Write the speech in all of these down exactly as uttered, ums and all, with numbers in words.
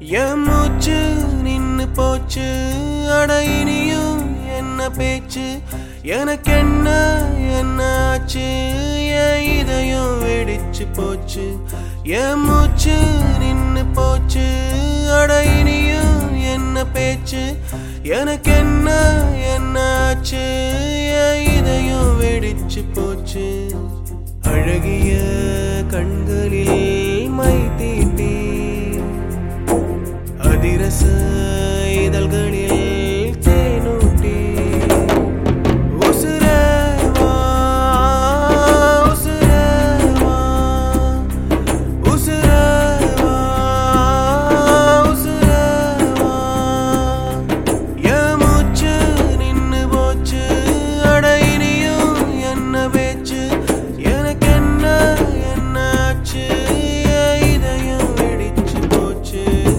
என் மூச்சு நின்னு போச்சு அட இனியும் என்ன பேச்சு எனக்கு என்ன என்ன ஆச்சு என் இதயம் வெடிச்சு போச்சு என் மூச்சு நின்னு போச்சு அட இனியும் என்ன பேச்சு எனக்கு என்ன என்ன ஆச்சு என் இதயம் வெடிச்சு போச்சு அழகிய கண்களில் மை தீட்டி அதிரச இதழ்களில் தேனூட்டி உசுரவா உசுரவா உசுரவா உசுரவா என் மூச்சு நின்னு போச்சு அட இனியும் என்ன பேச்சு எனக்கு என்ன என்ன ஆச்சு இதயம் வெடிச்சு போச்சு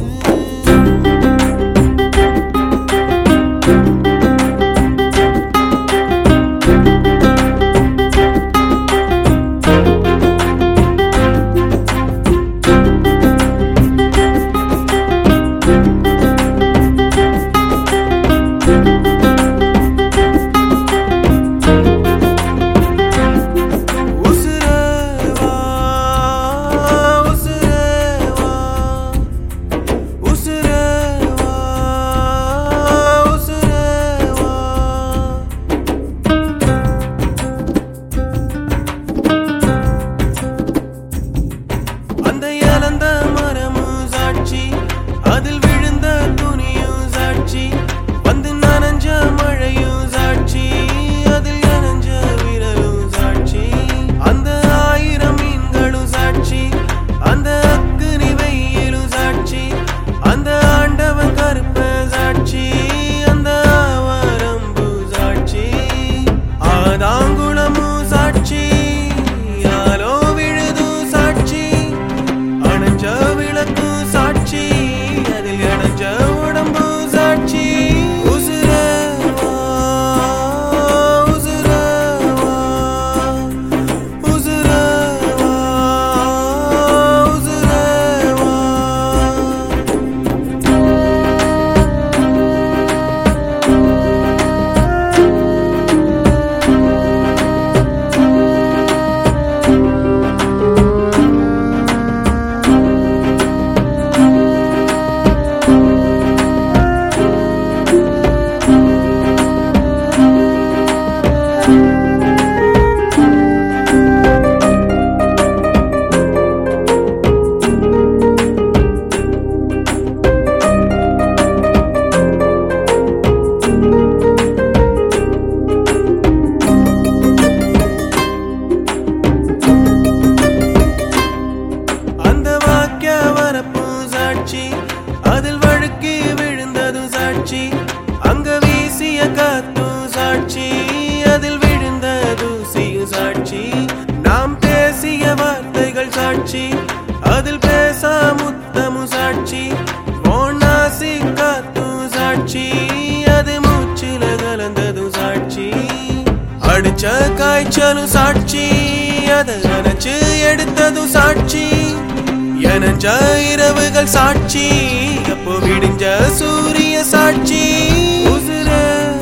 அதில் விழுந்த துணியும் சாட்சி வந்து நனைஞ்ச மழையும் சாட்சி அதில் நனைஞ்ச விரலும் சாட்சி அந்த ஆயிரம் மீன்களும் சாட்சி அந்த அக்னி வெயிலும் சாட்சி அந்த ஆண்டவன் கருப்ப சாட்சி அந்த ஆவாரம்பு சாட்சி ஆதாங்குளமும் சாட்சி யாரோ விழுதும் சாட்சி அணைஞ்ச விளக்கு சாட்சி உடம்பு சாட்சி உசுரவா உசுரவா உசுரவா உசுரவா அதில் வழுக்கி விழுந்ததும் சாட்சி அங்க வீசிய காத்தும் சாட்சி அதில் விழுந்த தூசியும் சாட்சி நாம் பேசிய வார்த்தைகள் சாட்சி அதில் பேச முத்தமும் சாட்சி ஓனாசி காத்தும் சாட்சி அது மூச்சில கலந்ததும் சாட்சி அடிச்ச காய்ச்சலும் சாட்சி அதை நினைச்சு எடுத்ததும் சாட்சி எனஞ்ச இரவுகள் சாட்சி அப்போ விடிஞ்ச சூரிய சாட்சி உசுர